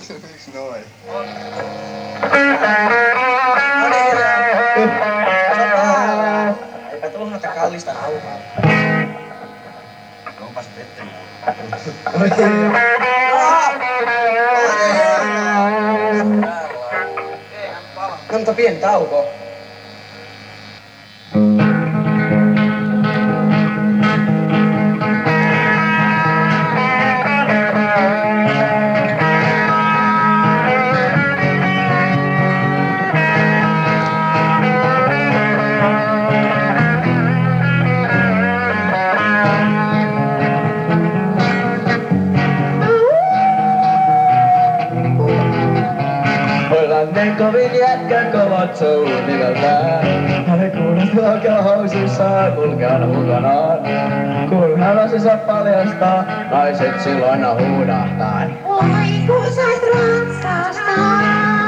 Miksi noin? No niin, sopaa. Eipä tullut noita kallista nauhaa. Onpas Petteri. No mutta pieni tauko. Ne kovin jätkä kovat sout nimeltään. Hänen kuulostaa housuissaan kulkeana mukanaan. Kun hän asiansa paljastaa, naiset silloin huudahtaa. Oi kun sait ratsastaa.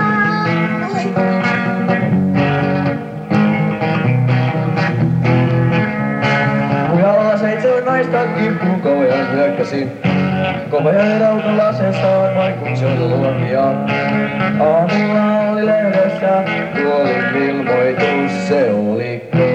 Pujalla 7 naista kimppuun kovajan hyökkäsin. Kovajan autolla asestaan vaikutuksen luokia. Aamulla oli lehdessä kuolin ilmoitus, se oli